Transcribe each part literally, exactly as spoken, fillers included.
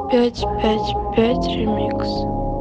пять пять пять ремикс.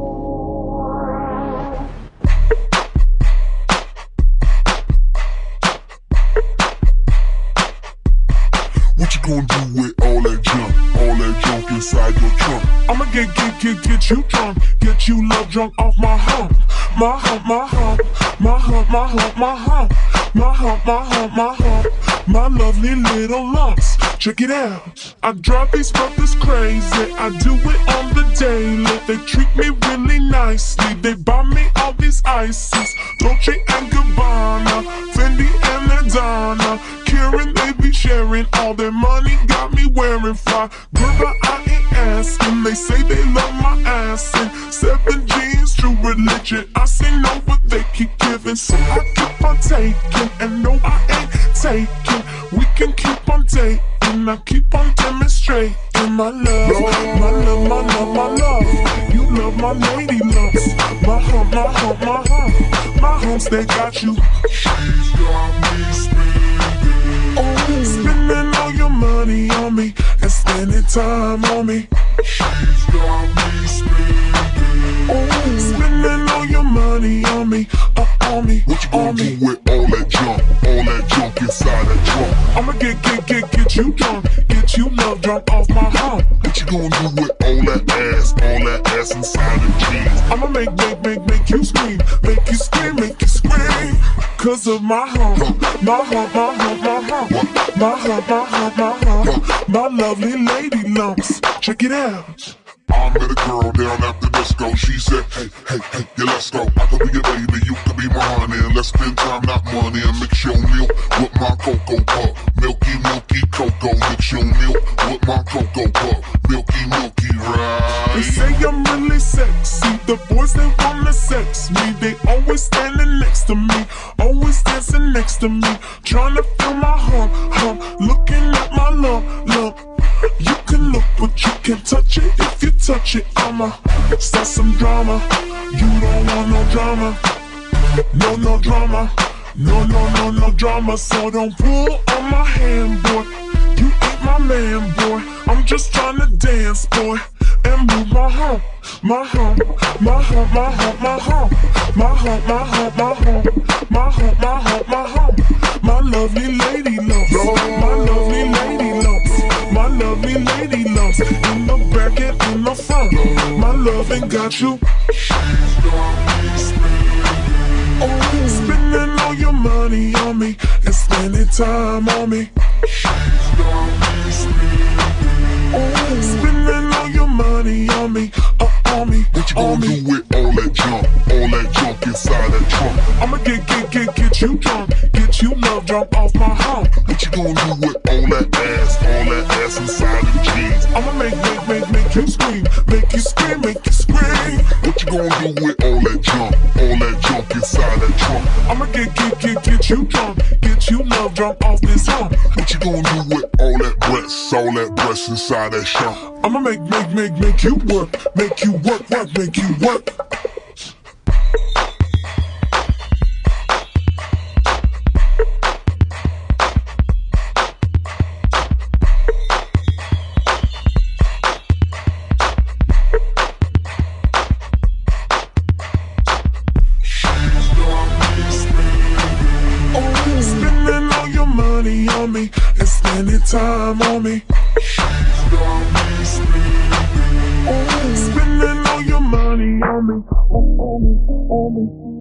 What you gonna do with all that junk, all that junk inside your trunk? I'ma get, get, get, get you drunk, get you love drunk off my hump, my hump, my hump, my hump, my hump, my hump, my hump, my hump, my hump, my lovely little lumps. Check it out. I drive these brothers crazy. I do it on the daily. They treat me really nicely. They buy me all these ices, Dolce and Gabbana, Fendi and Adana. Karen, they be sharing all their money, got me wearing fly. Girl, but I ain't asking. They say they love my ass and seven jeans, true religion. I say no, but they keep giving, so I keep on taking. And no, I ain't taking. We can keep on dating. I keep on demonstrating my love, my love, my love, my love. You love my lady lumps, my hump, my hump, my hump, my humps. They got you. She's got me spending, oh, spending all your money on me and spending time on me. She's got me spending, oh, spending all your money on me, uh, on me. What you gonna do with all that junk, all that junk inside that trunk? I'ma get, get, get, get you drunk, get you love drunk off my hump. What you gonna do with all that ass, all that ass inside the jeans? I'ma make, make, make, make you scream, make you scream, make you scream. Cause of my hump, my hump, my hump, my hump, my hump, my hump, my hump, my lovely lady lumps. Check it out. I met a girl down at the disco. She said, hey, hey, hey, yeah, let's go. I could be your baby, you could be my honey, and let's spend time, not money. And mix your milk with my cocoa puff. Milky, milky cocoa. Mix your milk with my cocoa puff. Milky, milky, right? They say I'm really sexy. The boys, they wanna sex me. They always standing next to me, always dancing next to me, trying to feel my hump, hump, looking at my lump, lump. You can look, but you can't touch it. If you touch it, I'ma start some drama. You don't want no drama, no, no drama, no, no, no, no drama. So don't pull on my hand, boy. You ain't my man, boy. I'm just trying to dance, boy, and move my hump, my hump, my hump, my hump, my hump, my hump, my hump, my hump, my hump, my hump, my hump, my lovely lady lumps, my lovely lady lumps, my lovely lady lumps, in the back and in the front. My loving got you. She's got me spending, oh, spending all your money on me and spending time on me. She's got me spending, oh, spending all your money on me, uh, on me. What you gonna do with all that junk, all that junk inside that trunk? I'ma get, get, get, get you drunk, get you love drunk off my hump. What you gonna do with all that ass, all that ass inside the jeans? I'ma make, make, make, make you scream, make you scream, make you scream. What you gonna do with all that junk, all that junk inside that trunk? I'ma get, get, get, get you drunk, get you love drunk off this hump. What you gonna do with all that breasts, all that breasts inside that shump? I'ma make, make, make, make you work, make you work, work, make you work. On me and spending time on me. She's got me spending, oh, spending all your money on me, on me, on me.